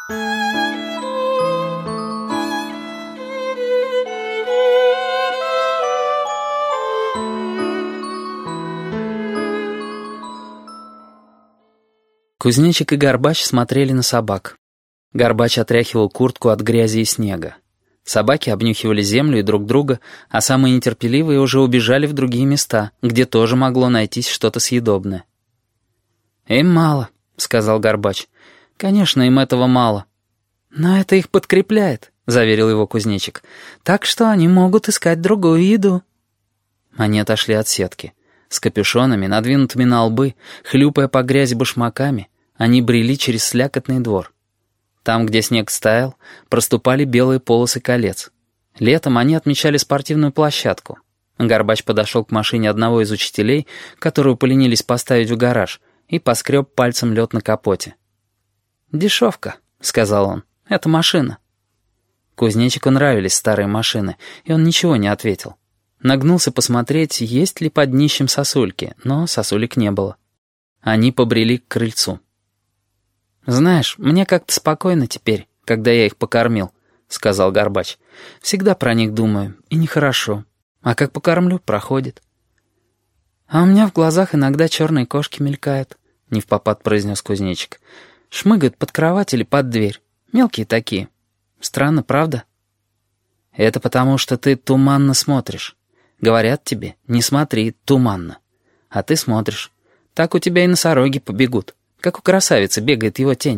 Кузнечик и Горбач смотрели на собак. Горбач отряхивал куртку от грязи и снега. Собаки обнюхивали землю и друг друга, а самые нетерпеливые уже убежали в другие места, где тоже могло найтись что-то съедобное. «Им мало», — сказал Горбач. «Конечно, им этого мало». «Но это их подкрепляет», — заверил его Кузнечик. «Так что они могут искать другую еду». Они отошли от сетки. С капюшонами, надвинутыми на лбы, хлюпая по грязи башмаками, они брели через слякотный двор. Там, где снег стаял, проступали белые полосы колец. Летом они отмечали спортивную площадку. Горбач подошел к машине одного из учителей, которую поленились поставить в гараж, и поскреб пальцем лед на капоте. «Дешевка», — сказал он, — «это машина». Кузнечику нравились старые машины, и он ничего не ответил. Нагнулся посмотреть, есть ли под днищем сосульки, но сосулек не было. Они побрели к крыльцу. «Знаешь, мне как-то спокойно теперь, когда я их покормил», — сказал Горбач. «Всегда про них думаю, и нехорошо. А как покормлю, проходит». «А у меня в глазах иногда черные кошки мелькают», — невпопад произнес Кузнечик. «Шмыгают под кровать или под дверь. Мелкие такие. Странно, правда?» «Это потому, что ты туманно смотришь. Говорят тебе, не смотри, туманно. А ты смотришь. Так у тебя и носороги побегут. Как у красавицы бегает его тень».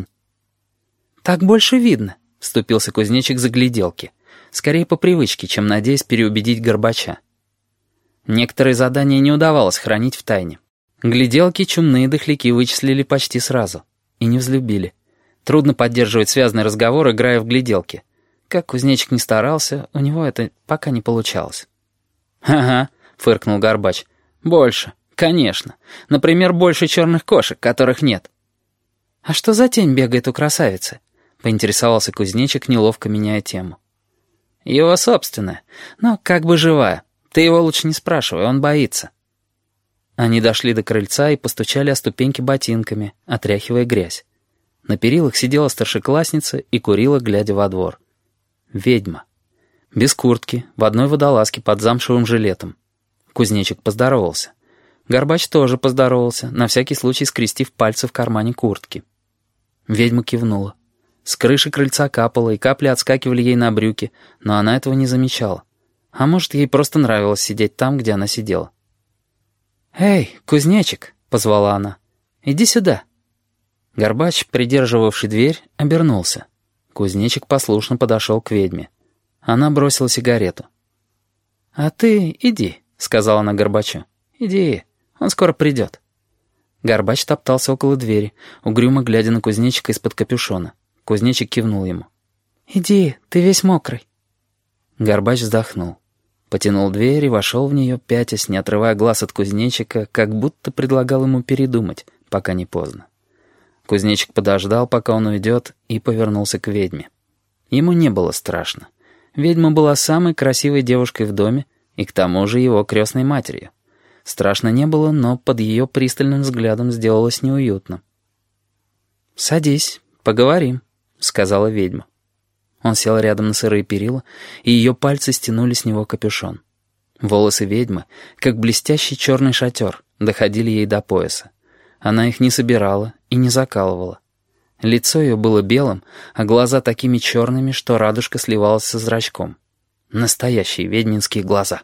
«Так больше видно», — вступился Кузнечик за гляделки. Скорее по привычке, чем надеясь переубедить Горбача. Некоторые задания не удавалось хранить в тайне. Гляделки чумные дохляки вычислили почти сразу. И не взлюбили. Трудно поддерживать связный разговор, играя в гляделки. Как Кузнечик не старался, у него это пока не получалось. «Ага», — фыркнул Горбач. «Больше, конечно. Например, больше черных кошек, которых нет». «А что за тень бегает у красавицы?» — поинтересовался Кузнечик, неловко меняя тему. «Его собственная, но как бы живая. Ты его лучше не спрашивай, он боится». Они дошли до крыльца и постучали о ступеньки ботинками, отряхивая грязь. На перилах сидела старшеклассница и курила, глядя во двор. Ведьма. Без куртки, в одной водолазке под замшевым жилетом. Кузнечик поздоровался. Горбач тоже поздоровался, на всякий случай скрестив пальцы в кармане куртки. Ведьма кивнула. С крыши крыльца капало, и капли отскакивали ей на брюки, но она этого не замечала. А может, ей просто нравилось сидеть там, где она сидела. «Эй, Кузнечик!» — позвала она. «Иди сюда!» Горбач, придерживавший дверь, обернулся. Кузнечик послушно подошел к ведьме. Она бросила сигарету. «А ты иди», — сказала она Горбачу. «Иди, он скоро придет». Горбач топтался около двери, угрюмо глядя на Кузнечика из-под капюшона. Кузнечик кивнул ему. «Иди, ты весь мокрый». Горбач вздохнул. Потянул дверь и вошел в нее, пятясь, не отрывая глаз от Кузнечика, как будто предлагал ему передумать, пока не поздно. Кузнечик подождал, пока он уйдет, и повернулся к ведьме. Ему не было страшно. Ведьма была самой красивой девушкой в доме и к тому же его крестной матерью. Страшно не было, но под ее пристальным взглядом сделалось неуютно. «Садись, поговорим», — сказала ведьма. Он сел рядом на сырые перила, и ее пальцы стянули с него капюшон. Волосы ведьмы, как блестящий черный шатер, доходили ей до пояса. Она их не собирала и не закалывала. Лицо ее было белым, а глаза такими черными, что радужка сливалась со зрачком. Настоящие ведьминские глаза.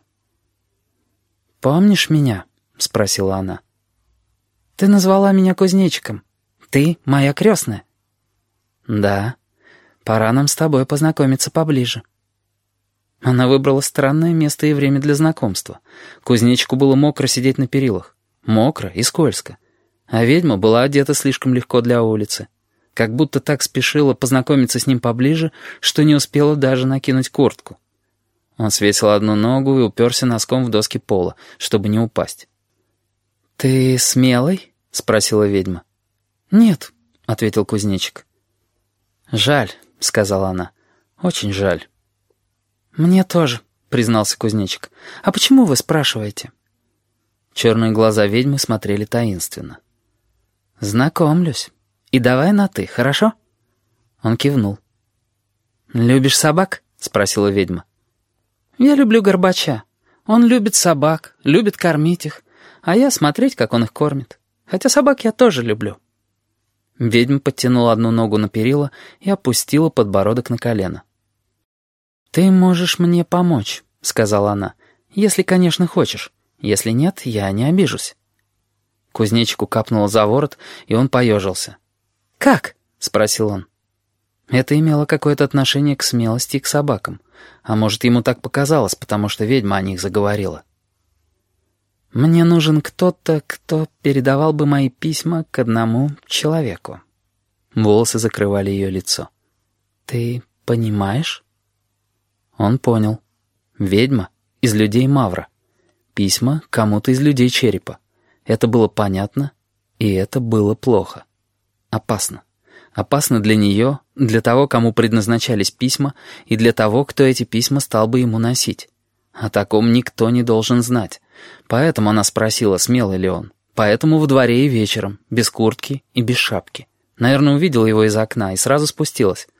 «Помнишь меня?» — спросила она. «Ты назвала меня Кузнечиком. Ты моя крестная». «Да. Пора нам с тобой познакомиться поближе». Она выбрала странное место и время для знакомства. Кузнечику было мокро сидеть на перилах. Мокро и скользко. А ведьма была одета слишком легко для улицы. Как будто так спешила познакомиться с ним поближе, что не успела даже накинуть куртку. Он свесил одну ногу и уперся носком в доски пола, чтобы не упасть. «Ты смелый?» — спросила ведьма. «Нет», — ответил Кузнечик. «Жаль», — сказала она. «Очень жаль». «Мне тоже», — признался Кузнечик. «А почему вы спрашиваете?» Черные глаза ведьмы смотрели таинственно. «Знакомлюсь. И давай на «ты», хорошо?» Он кивнул. «Любишь собак?» — спросила ведьма. «Я люблю Горбача. Он любит собак, любит кормить их, а я смотреть, как он их кормит. Хотя собак я тоже люблю». Ведьма подтянула одну ногу на перила и опустила подбородок на колено. «Ты можешь мне помочь», — сказала она, — «если, конечно, хочешь. Если нет, я не обижусь». Кузнечику капнуло за ворот, и он поежился. «Как?» — спросил он. Это имело какое-то отношение к смелости и к собакам. А может, ему так показалось, потому что ведьма о них заговорила. «Мне нужен кто-то, кто передавал бы мои письма к одному человеку». Волосы закрывали ее лицо. «Ты понимаешь?» Он понял. Ведьма из людей Мавра. Письма кому-то из людей Черепа. Это было понятно, и это было плохо. Опасно. Опасно для нее, для того, кому предназначались письма, и для того, кто эти письма стал бы ему носить. О таком никто не должен знать. Поэтому она спросила, смелый ли он. Поэтому во дворе и вечером, без куртки и без шапки. Наверное, увидела его из окна и сразу спустилась.